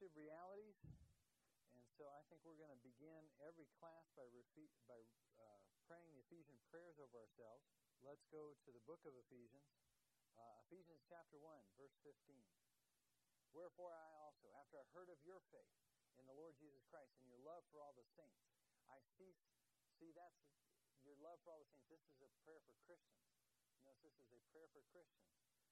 redemptive realities. And so I think we're going to begin every class by praying the Ephesian prayers over ourselves. Let's go to the book of Ephesians. Ephesians chapter 1, verse 15. Wherefore I also, after I heard of your faith in the Lord Jesus Christ and your love for all the saints, I see that's your love for all the saints. This is a prayer for Christians. Notice this is a prayer for Christians.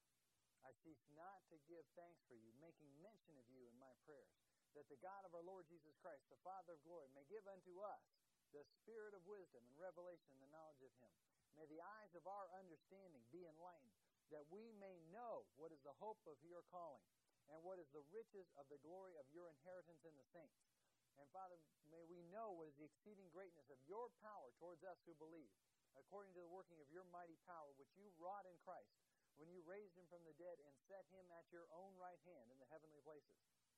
I cease not to give thanks for you, making mention of you in my prayers, that the God of our Lord Jesus Christ, the Father of glory, may give unto us the spirit of wisdom and revelation and the knowledge of him. May the eyes of our understanding be enlightened, that we may know what is the hope of your calling, and what is the riches of the glory of your inheritance in the saints. And Father, may we know what is the exceeding greatness of your power towards us who believe, according to the working of your mighty power, which you wrought in Christ, when you raised him from the dead and set him at your own right hand in the heavenly places,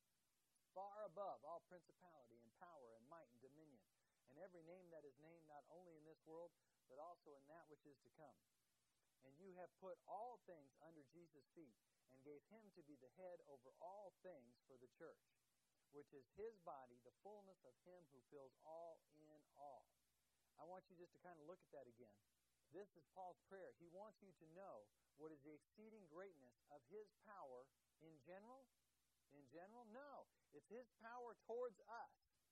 far above all principality and power and might and dominion, and every name that is named not only in this world, but also in that which is to come. And you have put all things under Jesus' feet, and gave him to be the head over all things for the church, which is his body, the fullness of him who fills all in all. I want you just to kind of look at that again. This is Paul's prayer. He wants you to know what is the exceeding greatness of his power in general. In general? No. It's his power towards us.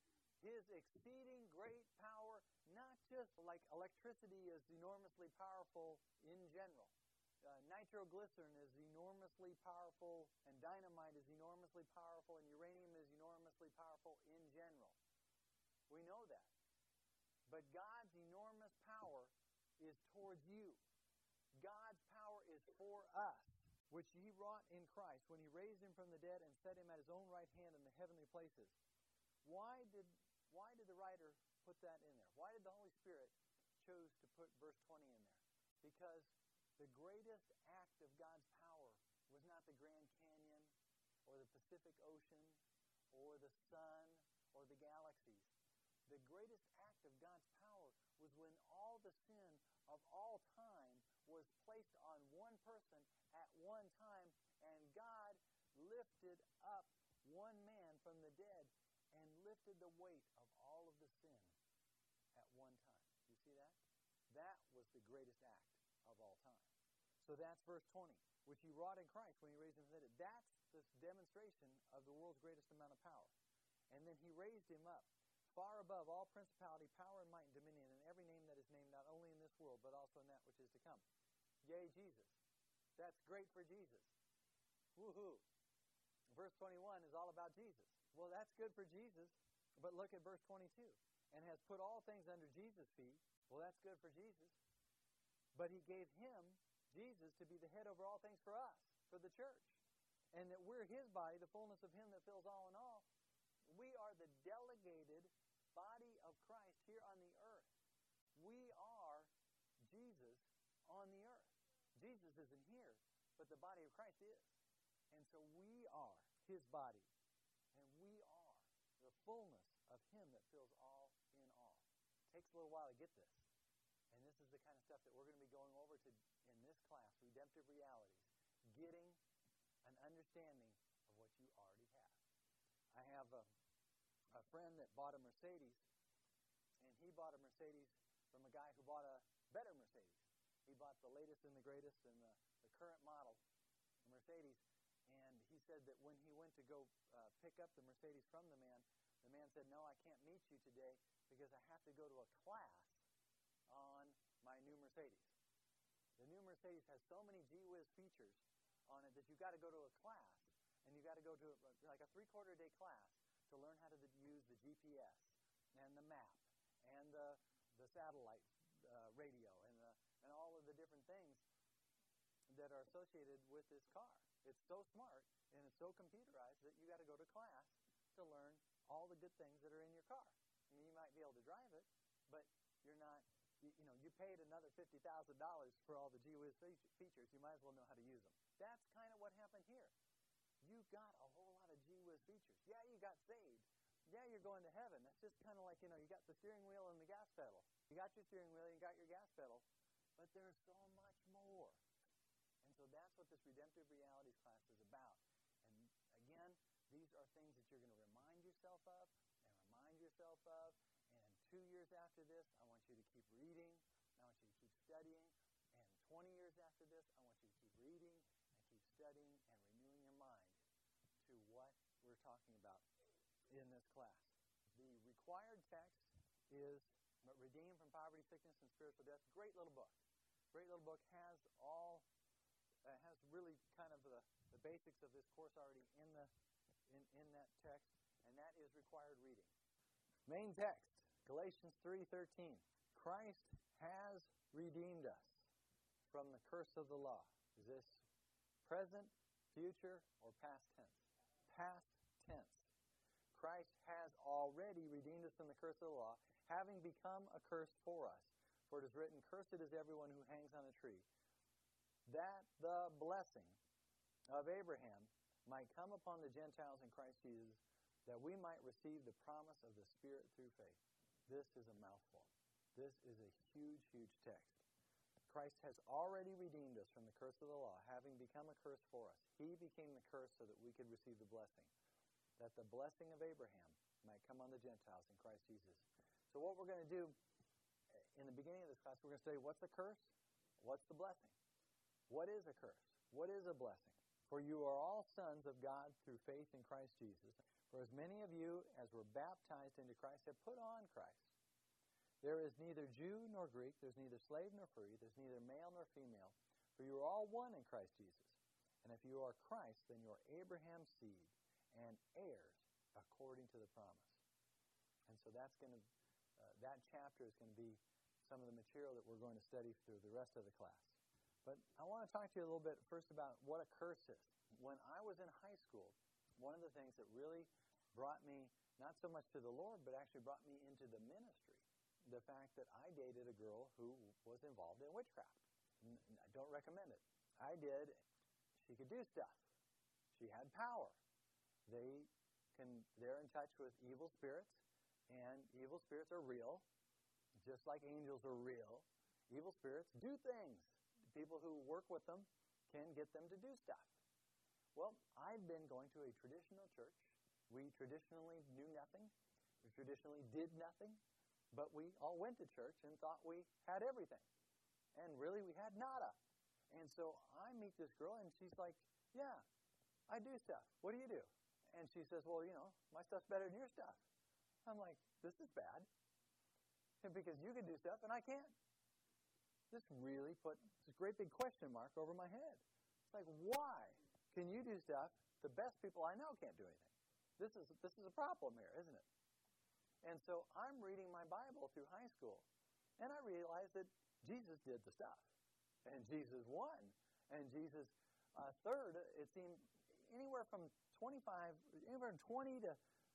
His exceeding great power, not just like electricity is enormously powerful in general. Nitroglycerin is enormously powerful, and dynamite is enormously powerful, and uranium is enormously powerful in general. We know that. But God's enormous power is towards you. God's power is for us, which he wrought in Christ when he raised him from the dead and set him at his own right hand in the heavenly places. Why did the writer put that in there? Why did the Holy Spirit choose to put verse 20 in there? Because the greatest act of God's power was not the Grand Canyon or the Pacific Ocean or the sun or the galaxies. The greatest act of God's power was when all the sin of all time was placed on one person at one time, and God lifted up one man from the dead and lifted the weight of all of the sin at one time. You see that? That was the greatest act of all time. So that's verse 20, which he wrought in Christ when he raised him from the dead. That's the demonstration of the world's greatest amount of power. And then he raised him up far above all principality, power, and might, and dominion, and every name that is named not only in this world, but also in that which is to come. Yea, Jesus. That's great for Jesus. Woohoo. Verse 21 is all about Jesus. Well, that's good for Jesus, but look at verse 22. And has put all things under Jesus' feet. Well, that's good for Jesus. But he gave him, Jesus, to be the head over all things for us, for the church. And that we're his body, the fullness of him that fills all in all. We are the delegated body of Christ here on the earth. We are Jesus on the earth. Jesus isn't here, but the body of Christ is. And so we are his body. And we are the fullness of him that fills all in all. It takes a little while to get this. And this is the kind of stuff that we're going to be going over to in this class, Redemptive Realities, getting an understanding of what you already have. I have a friend that bought a Mercedes, and he bought a Mercedes from a guy who bought a better Mercedes. He bought the latest and the greatest and the current model Mercedes, and he said that when he went to go pick up the Mercedes from the man said, no, I can't meet you today because I have to go to a class on my new Mercedes. The new Mercedes has so many gee-whiz features on it that you've got to go to a class, and you've got to go to like a 3/4 day class to learn how to use the GPS and the map and the satellite radio and all of the different things that are associated with this car. It's so smart and it's so computerized that you got to go to class to learn all the good things that are in your car. I mean, you might be able to drive it, but you're not. You paid another $50,000 for all the gee-whiz features. You might as well know how to use them. That's kind of what happened here. You got a whole lot of gee-whiz features. Yeah, you got saved. Yeah, you're going to heaven. That's just kind of like, you got the steering wheel and the gas pedal. You got your steering wheel, you got your gas pedal, but there's so much more. And so that's what this Redemptive Realities class is about. And again, these are things that you're going to remind yourself of and remind yourself of. And 2 years after this, I want you to keep reading. I want you to keep studying. And 20 years after this, I want you to keep reading and keep studying and renewing your mind to what we're talking about in this class. The required text is Redeemed from Poverty, Sickness, and Spiritual Death. Great little book. Great little book. Has really kind of the basics of this course already in that text, and that is required reading. Main text, Galatians 3:13. Christ has redeemed us from the curse of the law. Is this present, future, or past tense? Past tense. Christ has already redeemed us from the curse of the law, having become a curse for us. For it is written, "Cursed is everyone who hangs on a tree," that the blessing of Abraham might come upon the Gentiles in Christ Jesus, that we might receive the promise of the Spirit through faith. This is a mouthful. This is a huge, huge text. Christ has already redeemed us from the curse of the law, having become a curse for us. He became the curse so that we could receive the blessing, that the blessing of Abraham might come on the Gentiles in Christ Jesus. So what we're going to do in the beginning of this class, we're going to study what's a curse, what's the blessing. What is a curse? What is a blessing? For you are all sons of God through faith in Christ Jesus. For as many of you as were baptized into Christ have put on Christ. There is neither Jew nor Greek, there's neither slave nor free, there's neither male nor female, for you are all one in Christ Jesus. And if you are Christ, then you are Abraham's seed and heirs according to the promise. And so that chapter is going to be some of the material that we're going to study through the rest of the class. But I want to talk to you a little bit first about what a curse is. When I was in high school, one of the things that really brought me not so much to the Lord, but actually brought me into the ministry, the fact that I dated a girl who was involved in witchcraft. I don't recommend it. I did. She could do stuff. She had power. They're in touch with evil spirits, and evil spirits are real, just like angels are real. Evil spirits do things. People who work with them can get them to do stuff. Well, I'd been going to a traditional church. We traditionally knew nothing. We traditionally did nothing. But we all went to church and thought we had everything. And really, we had nada. And so I meet this girl, and she's like, "Yeah, I do stuff. What do you do?" And she says, "Well, my stuff's better than your stuff." I'm like, "This is bad. Because you can do stuff, and I can't." This really put this great big question mark over my head. It's like, why can you do stuff? The best people I know can't do anything. This is a problem here, isn't it? And so I'm reading my Bible through high school, and I realized that Jesus did the stuff, and Jesus won, and Jesus third. It seemed anywhere from 20 to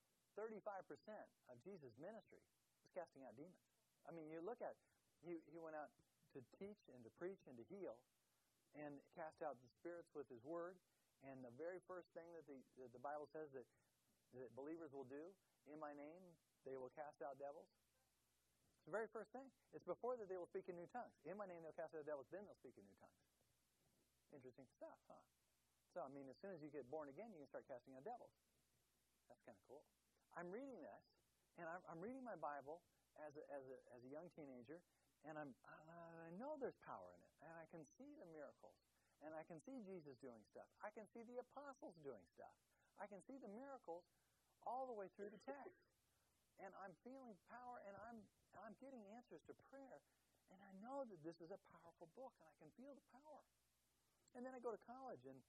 35% of Jesus' ministry was casting out demons. I mean, you look at he went out to teach and to preach and to heal, and cast out the spirits with his word. And the very first thing that the Bible says that believers will do, in my name, they will cast out devils. It's the very first thing. It's before that they will speak in new tongues. In my name, they'll cast out devils, then they'll speak in new tongues. Interesting stuff, huh? So, I mean, as soon as you get born again, you can start casting out devils. That's kind of cool. I'm reading this, and I'm reading my Bible as a young teenager, and I know there's power in it, and I can see the miracles, and I can see Jesus doing stuff. I can see the apostles doing stuff. I can see the miracles all the way through the text, and I'm feeling power, and I'm getting answers to prayer, and I know that this is a powerful book, and I can feel the power. And then I go to college and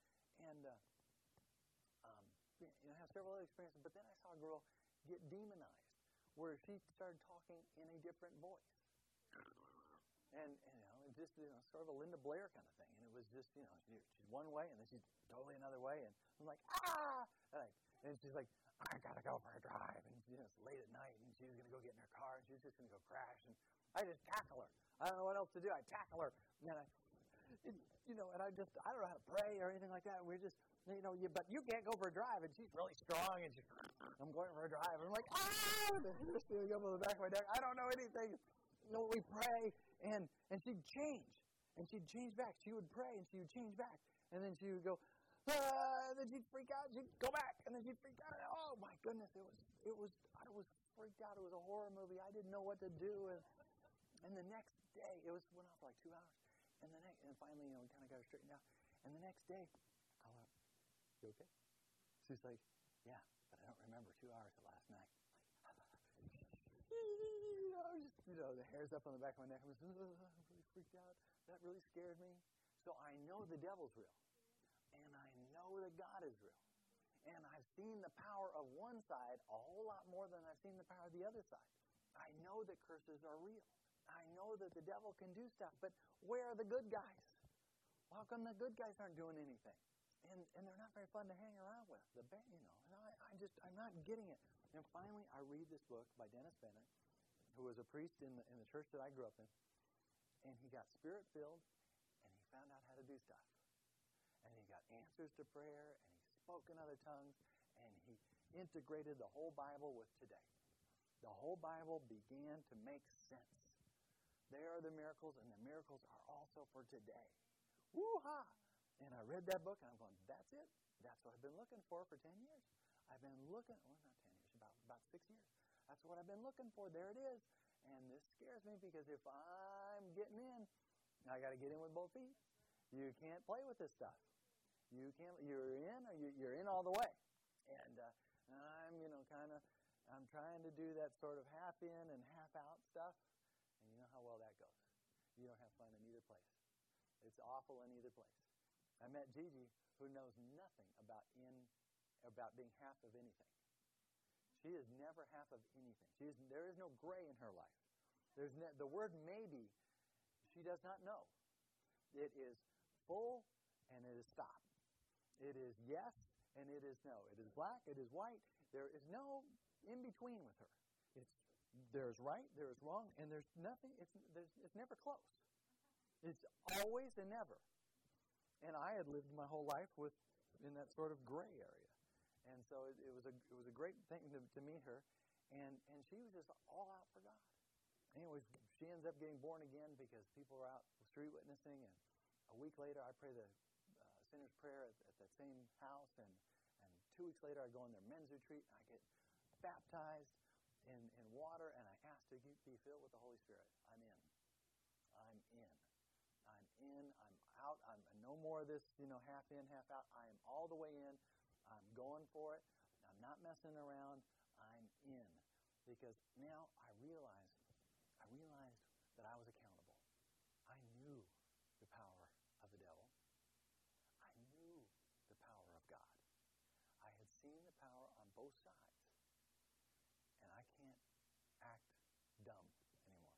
have several other experiences, but then I saw a girl get demonized, where she started talking in a different voice. And just sort of a Linda Blair kind of thing. And it was just, she's one way, and then she's totally another way. And I'm like, ah! And she's like, I got to go for a drive. And it's late at night, and she was going to go get in her car, and she was just going to go crash. And I just tackle her. I don't know what else to do. I tackle her. And I don't know how to pray or anything like that. And we're just, but you can't go for a drive. And she's really strong, and I'm going for a drive. And I'm like, ah! And she's feeling up on the back of my neck. I don't know anything. We pray, and she'd change, and she'd change back. She would pray, and she would change back, and then she would go, And then she'd freak out. She'd go back, and then she'd freak out. Oh my goodness, I was freaked out. It was a horror movie. I didn't know what to do. And the next day, it went on for like 2 hours. And finally, we kind of got her straightened out. And the next day, I call her up. You okay? She's like, yeah, but I don't remember 2 hours of last night. The hair's up on the back of my neck. I was really freaked out. That really scared me. So I know the devil's real. And I know that God is real. And I've seen the power of one side a whole lot more than I've seen the power of the other side. I know that curses are real. I know that the devil can do stuff. But where are the good guys? How come the good guys aren't doing anything? And they're not very fun to hang around with. I'm not getting it. And finally, I read this book by Dennis Bennett, who was a priest in the church that I grew up in. And he got spirit-filled, and he found out how to do stuff. And he got answers to prayer, and he spoke in other tongues, and he integrated the whole Bible with today. The whole Bible began to make sense. There are the miracles, and the miracles are also for today. Woo-ha! And I read that book, and I'm going, that's it. That's what I've been looking for 10 years. I've been looking, not 10 years, about 6 years. That's what I've been looking for. There it is. And this scares me because if I'm getting in, I got to get in with both feet. You can't play with this stuff. You're in, or you're in all the way. And I'm trying to do that sort of half in and half out stuff. And you know how well that goes. You don't have fun in either place. It's awful in either place. I met Gigi, who knows nothing about being half of anything. She is never half of anything. There is no gray in her life. The word maybe, she does not know. It is full and it is stop. It is yes and it is no. It is black, it is white. There is no in between with her. There's right, there's wrong, and there's nothing. It's never close. It's always and never. And I had lived my whole life in that sort of gray area. And so it was a great thing to meet her, and she was just all out for God. Anyways, she ends up getting born again because people are out street witnessing, and a week later I pray the sinner's prayer at that same house, and 2 weeks later I go on their men's retreat, and I get baptized in water, and I ask to be filled with the Holy Spirit. I'm in. I'm out. I'm no more of this, half in, half out. I am all the way in. I'm going for it. I'm not messing around. I'm in. Because now I realized that I was accountable. I knew the power of the devil. I knew the power of God. I had seen the power on both sides. And I can't act dumb anymore.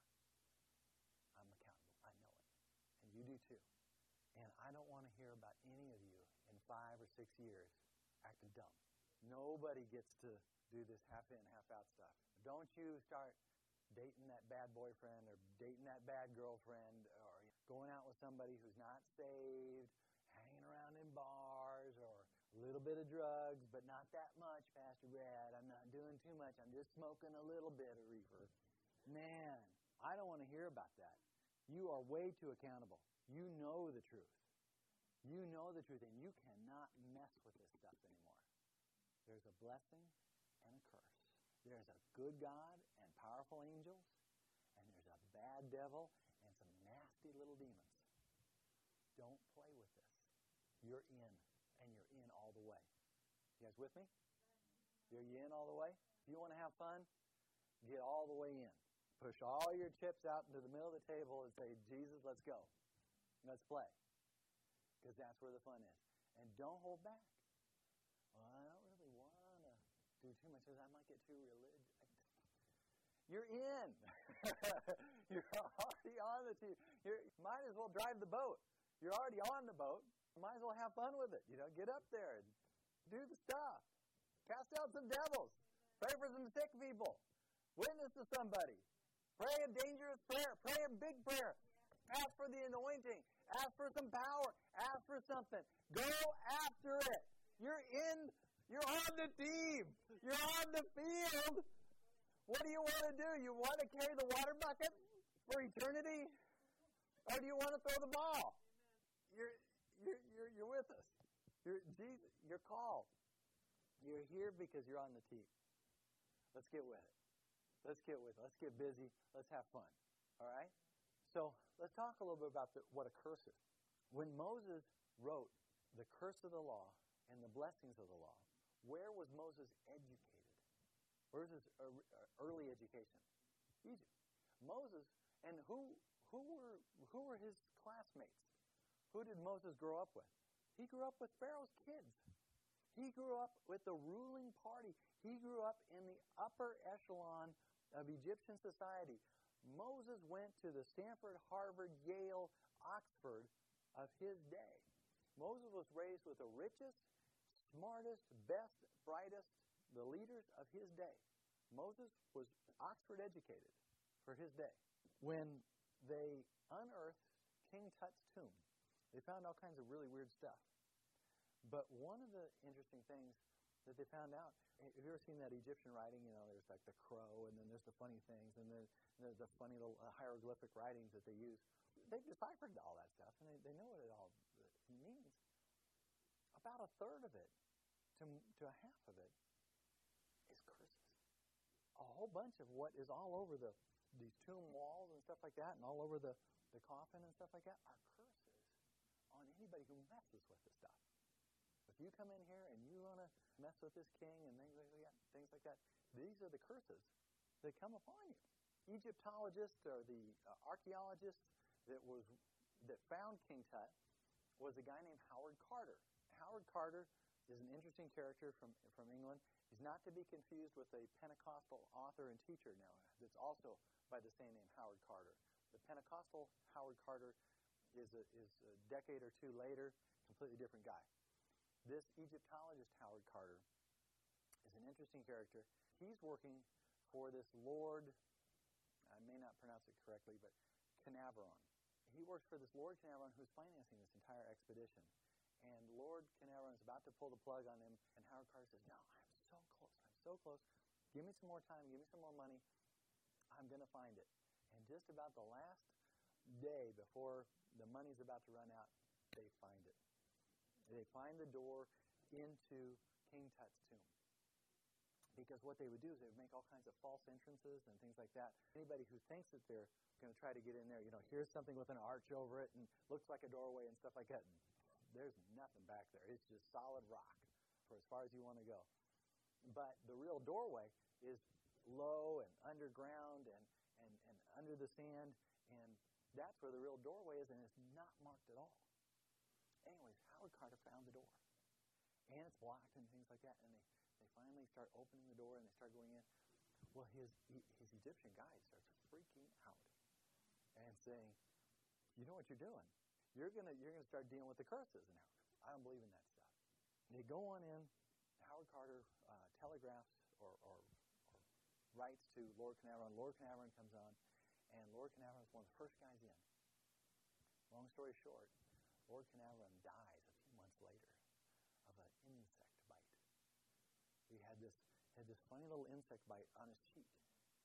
I'm accountable. I know it. And you do too. And I don't want to hear about any of you in 5 or 6 years acting dumb. Nobody gets to do this half in, half out stuff. Don't you start dating that bad boyfriend or dating that bad girlfriend or going out with somebody who's not saved, hanging around in bars or a little bit of drugs, but not that much, Pastor Brad. I'm not doing too much. I'm just smoking a little bit of reefer. Man, I don't want to hear about that. You are way too accountable. You know the truth. You know the truth, and you cannot mess with this stuff anymore. There's a blessing and a curse. There's a good God and powerful angels, and there's a bad devil and some nasty little demons. Don't play with this. You're in, and you're in all the way. You guys with me? Are you in all the way? If you want to have fun, get all the way in. Push all your chips out into the middle of the table and say, Jesus, let's go. Let's play. Because that's where the fun is. And don't hold back. Well, I don't really want to do too much because I might get too religious. You're in. You're already on the team. You might as well drive the boat. You're already on the boat. You might as well have fun with it. Get up there and do the stuff. Cast out some devils. Pray for some sick people. Witness to somebody. Pray a dangerous prayer. Pray a big prayer. Ask for the anointing. Ask for some power. Ask for something. Go after it. You're in. You're on the team. You're on the field. What do you want to do? You want to carry the water bucket for eternity? Or do you want to throw the ball? You're with us. You're called. You're here because you're on the team. Let's get with it. Let's get with it. Let's get busy. Let's have fun. All right? So let's talk a little bit about what a curse is. When Moses wrote the curse of the law and the blessings of the law, where was Moses educated? Where was his early education? Egypt. Moses, and who were his classmates? Who did Moses grow up with? He grew up with Pharaoh's kids. He grew up with the ruling party. He grew up in the upper echelon of Egyptian society. Moses went to the Stanford, Harvard, Yale, Oxford of his day. Moses was raised with the richest, smartest, best, brightest, the leaders of his day. Moses was Oxford educated for his day. When they unearthed King Tut's tomb, they found all kinds of really weird stuff. But one of the interesting things that they found out, have you ever seen that Egyptian writing? You know, there's like the crow, and then there's the funny things, and then there's the funny little hieroglyphic writings that they use. They've deciphered all that stuff, and they know what it all means. About a third of it to a half of it is curses. A whole bunch of what is all over these tomb walls and stuff like that, and all over the coffin and stuff like that, are curses on anybody who messes with this stuff. If you come in here and you want to mess with this king and things like that, these are the curses that come upon you. Egyptologists, or the archaeologists that found King Tut, was a guy named Howard Carter. Howard Carter is an interesting character from England. He's not to be confused with a Pentecostal author and teacher now that's also by the same name, Howard Carter. The Pentecostal Howard Carter is a decade or two later, completely different guy. This Egyptologist, Howard Carter, is an interesting character. He's working for this Lord, I may not pronounce it correctly, but Canaveron. He works for this Lord Canaveron who's financing this entire expedition. And Lord Canaveron is about to pull the plug on him, and Howard Carter says, no, I'm so close. Give me some more time. Give me some more money. I'm going to find it. And just about the last day before the money's about to run out, they find it. They find the door into King Tut's tomb. Because what they would do is they would make all kinds of false entrances and things like that. Anybody who thinks that they're going to try to get in there, here's something with an arch over it and looks like a doorway and stuff like that. There's nothing back there. It's just solid rock for as far as you want to go. But the real doorway is low and underground and under the sand, and that's where the real doorway is, and it's not marked at all. Anyways, Howard Carter found the door, and it's locked and things like that, and they finally start opening the door, and they start going in. Well, his Egyptian guide starts freaking out and saying, you know what you're doing? You're gonna start dealing with the curses now. I don't believe in that stuff. And they go on in. Howard Carter telegraphs or writes to Lord Canaveron. Lord Canaveron comes on, and Lord Canaveron is one of the first guys in. Long story short, Lord Canaveron dies a few months later of an insect bite. He had this funny little insect bite on his cheek.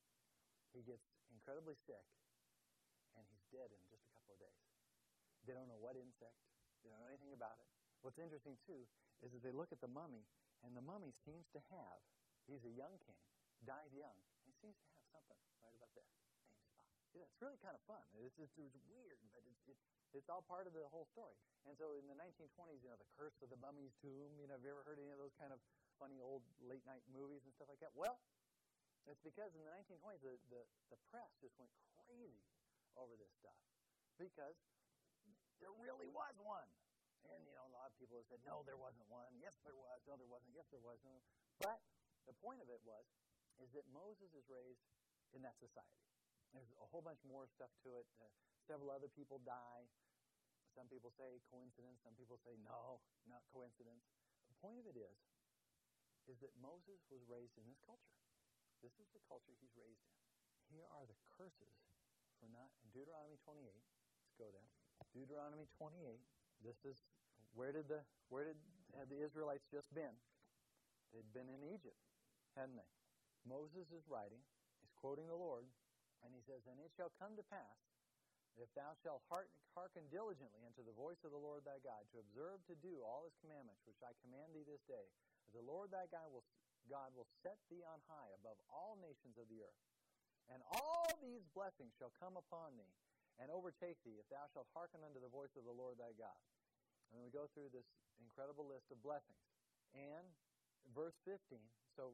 He gets incredibly sick, and he's dead in just a couple of days. They don't know what insect. They don't know anything about it. What's interesting, too, is that they look at the mummy, and the mummy seems to have, he's a young king, died young, and he seems to have something right about there. Same spot. It's really kind of fun. It's weird, but it's all part of the whole story. And so in the 1920s, the curse of the mummy's tomb, have you ever heard any of those kind of funny old late-night movies and stuff like that? Well, it's because in the 1920s, the press just went crazy over this stuff because there really was one. And, a lot of people have said, no, there wasn't one. Yes, there was. No, there wasn't. Yes, there was. No. But the point of it is that Moses is raised in that society. There's a whole bunch more stuff to it. Several other people die. Some people say coincidence. Some people say no, not coincidence. The point of it is that Moses was raised in this culture. This is the culture he's raised in. Here are the curses for not, in Deuteronomy 28, let's go there. Deuteronomy 28, this is, where had the Israelites just been? They'd been in Egypt, hadn't they? Moses is writing, he's quoting the Lord, and he says, and it shall come to pass If thou shalt hearken diligently unto the voice of the Lord thy God, to observe to do all his commandments, which I command thee this day, the Lord thy God will set thee on high above all nations of the earth. And all these blessings shall come upon thee and overtake thee, if thou shalt hearken unto the voice of the Lord thy God. And we go through this incredible list of blessings. And verse 15, so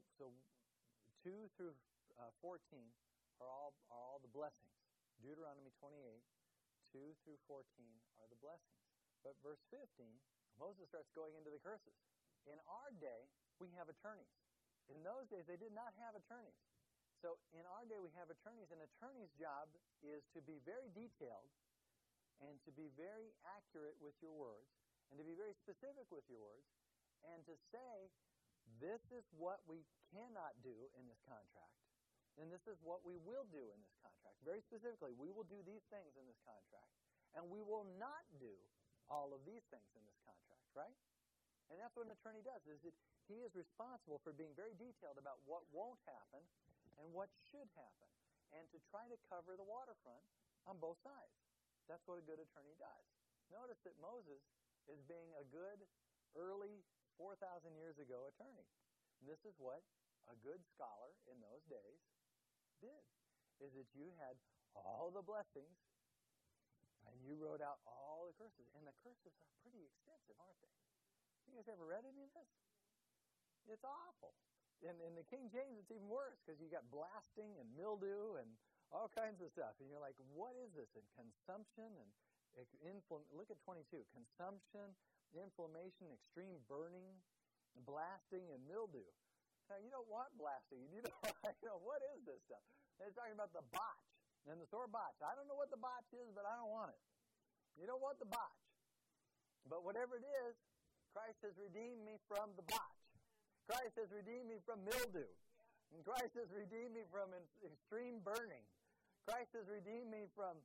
2 through 14 are all the blessings. Deuteronomy 28, 2 through 14 are the blessings. But verse 15, Moses starts going into the curses. In our day, we have attorneys. In those days, they did not have attorneys. So in our day, we have attorneys. An attorney's job is to be very detailed and to be very accurate with your words and to be very specific with your words and to say, this is what we cannot do in this contract, and this is what we will do in this contract. Very specifically, we will do these things in this contract, and we will not do all of these things in this contract, right? And that's what an attorney does, is that he is responsible for being very detailed about what won't happen and what should happen, and to try to cover the waterfront on both sides. That's what a good attorney does. Notice that Moses is being a good early 4,000 years ago attorney. And this is what a good scholar in those days did, is that you had all the blessings and you wrote out all the curses. And the curses are pretty extensive, aren't they? You guys ever read any of this? It's awful. In the King James, it's even worse because you got blasting and mildew and all kinds of stuff. And you're like, what is this? And consumption and look at 22. Consumption, inflammation, extreme burning, blasting, and mildew. Now, you don't want blasting. You know, what is this stuff? And it's talking about the botch and the sore botch. I don't know what the botch is, but I don't want it. You don't want the botch. But whatever it is, Christ has redeemed me from the botch. Christ has redeemed me from mildew. And Christ has redeemed me from extreme burning. Christ has redeemed me from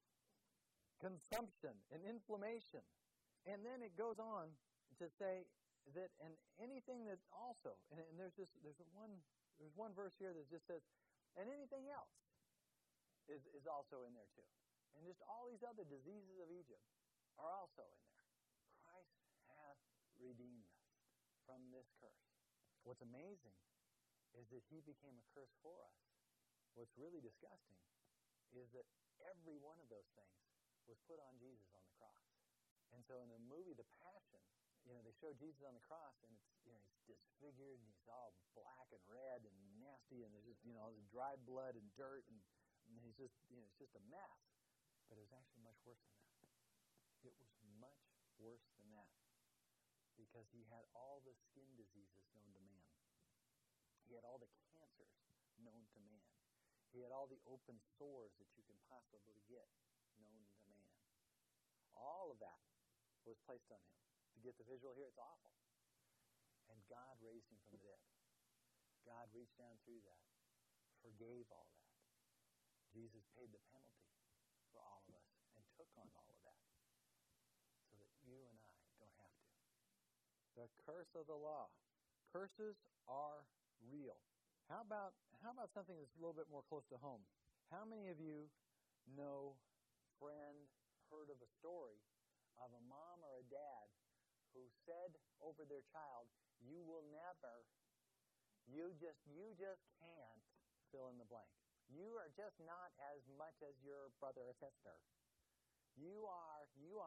consumption and inflammation. And then it goes on to say that, and anything that also, and there's one verse here that just says, and anything else is also in there too. And just all these other diseases of Egypt are also in there. Christ hath redeemed us from this curse. What's amazing is that he became a curse for us. What's really disgusting is that every one of those things was put on Jesus on the cross. And so in the movie The Passion, they show Jesus on the cross, and it's, he's disfigured, and he's all black and red and nasty, and there's just, there's dried blood and dirt, and he's just, it's just a mess. But it was actually much worse than that. It was much worse than that, because he had all the skin diseases known to man. He had all the cancers known to man. He had all the open sores that you can possibly get known to man. All of that was placed on him. To get the visual here, it's awful. And God raised him from the dead. God reached down through that, forgave all that. Jesus paid the penalty for all of us and took on all of that so that you and I don't have to. The curse of the law. Curses are real. How about something that's a little bit more close to home? How many of you know, friend, heard of a story of a mom or a dad who said over their child, you will never, you just can't fill in the blank. You are just not as much as your brother or sister. You are.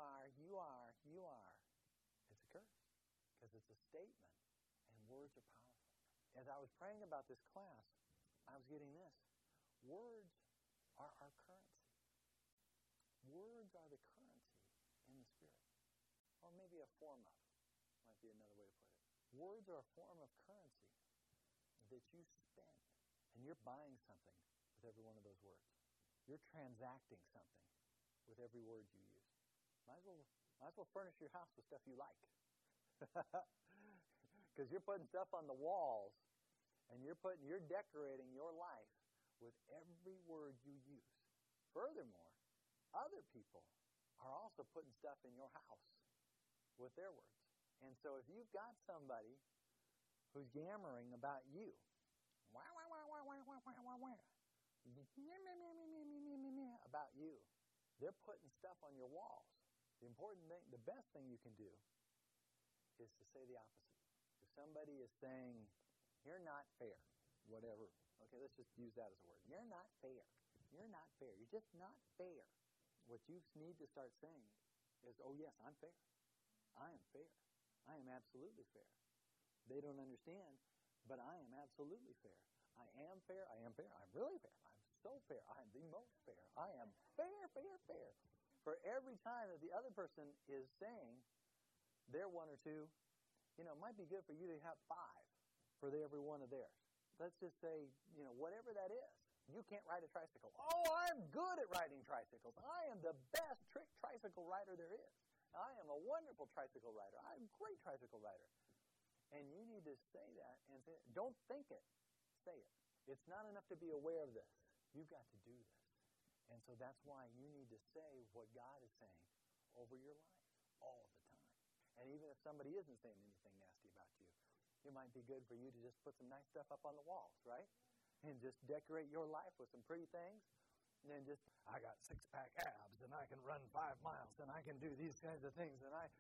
It's a curse because it's a statement, and words are powerful. As I was praying about this class, I was getting this. Words are our currency. Words are the currency in the Spirit. Or maybe a form of. Might be another way to put it. Words are a form of currency that you spend. And you're buying something with every one of those words. You're transacting something with every word you use. Might as well furnish your house with stuff you like. Because you're putting stuff on the walls, and you're decorating your life with every word you use. Furthermore, other people are also putting stuff in your house with their words. And so if you've got somebody who's yammering about you, about you, They're putting stuff on your walls. The important thing, the best thing you can do is to say the opposite. If somebody is saying, you're not fair, whatever. Okay, let's just use that as a word. You're not fair. You're not fair. You're just not fair. What you need to start saying is, oh, yes, I'm fair. I am fair. I am absolutely fair. They don't understand, but I am absolutely fair. I am fair. I am fair. I'm really fair. I'm so fair. I am the most fair. I am fair, fair, fair. For every time that the other person is saying they're one or two, it might be good for you to have 5 for every one of theirs. Let's just say, whatever that is. You can't ride a tricycle. Oh, I'm good at riding tricycles. I am the best tricycle rider there is. I am a wonderful tricycle rider. I'm a great tricycle rider. And you need to say that and say it. Don't think it. Say it. It's not enough to be aware of this. You've got to do this. And so that's why you need to say what God is saying over your life all the time. And even if somebody isn't saying anything nasty about you, it might be good for you to just put some nice stuff up on the walls, right? And just decorate your life with some pretty things. And then just, I got 6-pack abs, and I can run 5 miles, and I can do these kinds of things, and I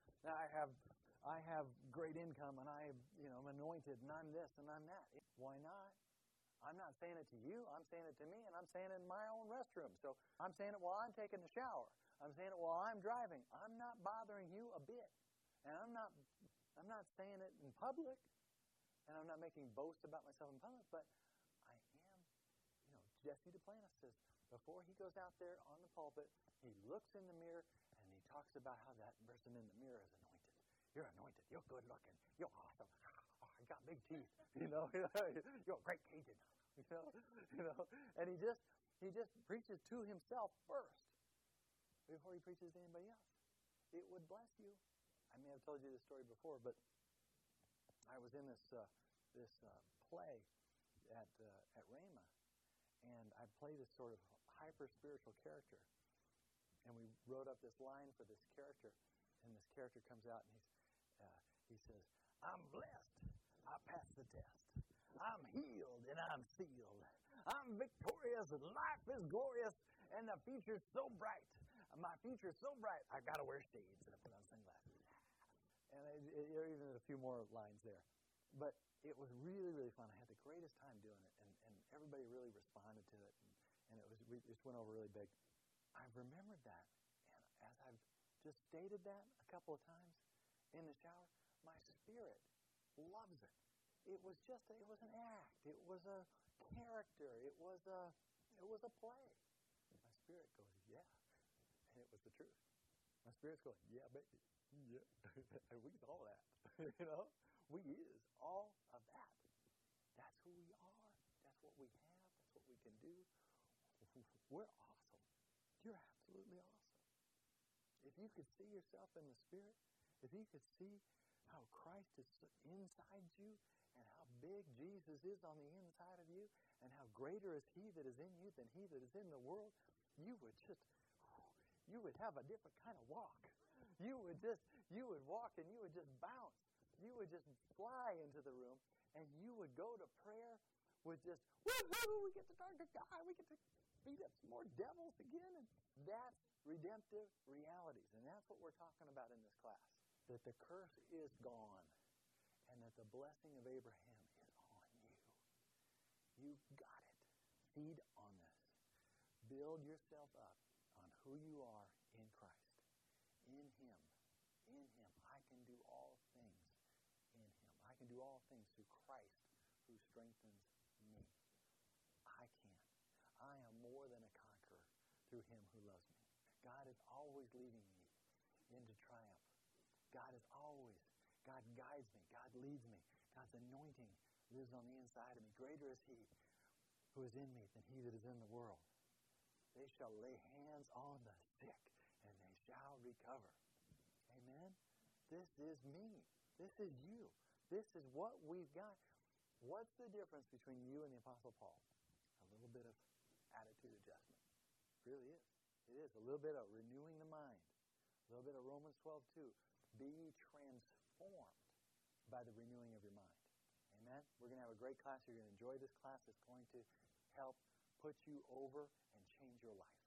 have great income, and I'm anointed, and I'm this, and I'm that. Why not? I'm not saying it to you. I'm saying it to me, and I'm saying it in my own restroom. So I'm saying it while I'm taking a shower. I'm saying it while I'm driving. I'm not bothering you a bit. And I'm not saying it in public, and I'm not making boasts about myself in public, but I am, Jesse Duplantis says, before he goes out there on the pulpit, he looks in the mirror, and he talks about how that person in the mirror is anointed. You're anointed. You're good looking. You're awesome. Oh, I got big teeth. You're a great Cajun. And he just preaches to himself first before he preaches to anybody else. It would bless you. I may have told you this story before, but I was in this play at Rhema, and I played this sort of hyper-spiritual character. And we wrote up this line for this character, and this character comes out, and he says, I'm blessed. I passed the test. I'm healed, and I'm sealed. I'm victorious, and life is glorious, and the future's so bright. My future's so bright, I got to wear shades and I put on sunglasses. And there are even a few more lines there. But it was really, really fun. I had the greatest time doing it, and everybody really responded to it, and we just went over really big. I've remembered that, and as I've just stated that a couple of times in the shower, my spirit loves it. It was an act. It was a character. It was a play. My spirit goes, yeah. And it was the truth. My spirit's going, yeah, baby. Yeah. And we all that. We is all of that. That's who we are. That's what we have. That's what we can do. We're awesome. You're absolutely awesome. If you could see yourself in the Spirit, if you could see how Christ is inside you and how big Jesus is on the inside of you and how greater is He that is in you than he that is in the world, you would have a different kind of walk. You would walk and you would just bounce. You would just fly into the room and you would go to prayer with just, woo-hoo, we get to target God, we get to beat up some more devils again. And that's redemptive realities. And that's what we're talking about in this class. That the curse is gone and that the blessing of Abraham is on you. You've got it. Feed on this. Build yourself up on who you are in Christ. In Him. In Him. I can do all things in Him. I can do all things through Christ who strengthens me. I can. I am more than a conqueror through Him who loves me. God is always leading me into triumph. God guides me. God leads me. God's anointing lives on the inside of me. Greater is He who is in me than he that is in the world. They shall lay hands on the sick, and they shall recover. Amen? This is me. This is you. This is what we've got. What's the difference between you and the Apostle Paul? A little bit of attitude adjustment. It really is. It is. A little bit of renewing the mind. A little bit of Romans 12:2. Be ye transformed by the renewing of your mind. Amen? We're going to have a great class. You're going to enjoy this class. It's going to help put you over and change your life.